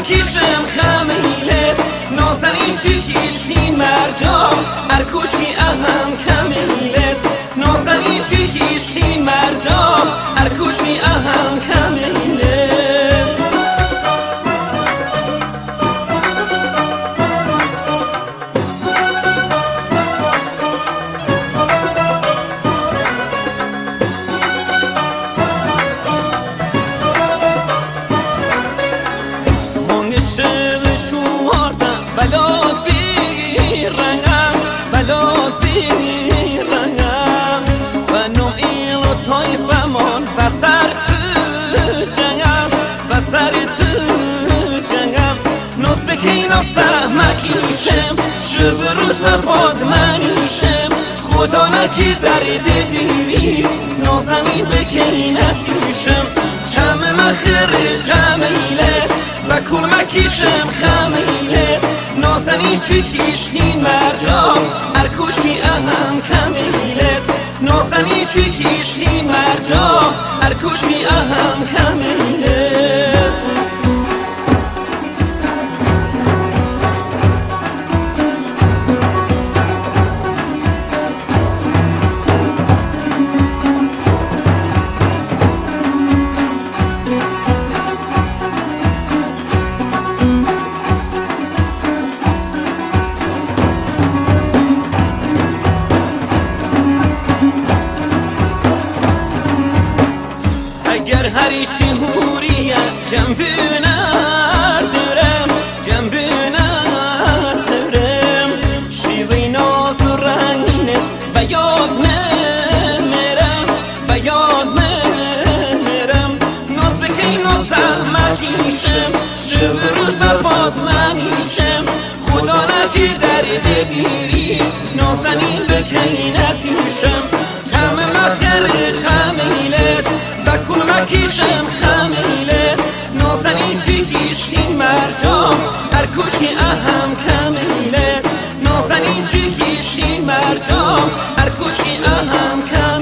مکیشم خمیله نازنی چی کیشتی مرجام هر کوچی اهم کمیله نازنی چی کیشتی مرجام هر کوچی اهم کمیله بلاد بی رنگم بلاد بی رنگم و نوعی رو طایفمان بسر تو جنگم بسر تو جنگم نوز بکی ناسته مکیشم شب روز و پاد منیشم خدا نکی درد دیری نازنین بکی نتیشم چم مخرش خمیله و کل مکیشم خمیله نازنی چی کیشتی مرجام هر کوچی اهم کمیله نازنی چی کیشتی مرجام هر کوچی اهم کمیله اگر هریشی هوریه جنبونر دارم جنبونر دارم شیوی ناز و رنگینه و یاد نمیرم و یاد نمیرم ناز بکی نازه مکیشم شب روز برفاد منیشم خدا نکی درد دیری نازنین بکی نتیشم چم مخرج خمیله و کل مکیشم خمیله نازنین چی کیشتی مرجام هر کوچی اهم کمیله نازنین چی کیشتی مرجام هر کوچی اهم کمیله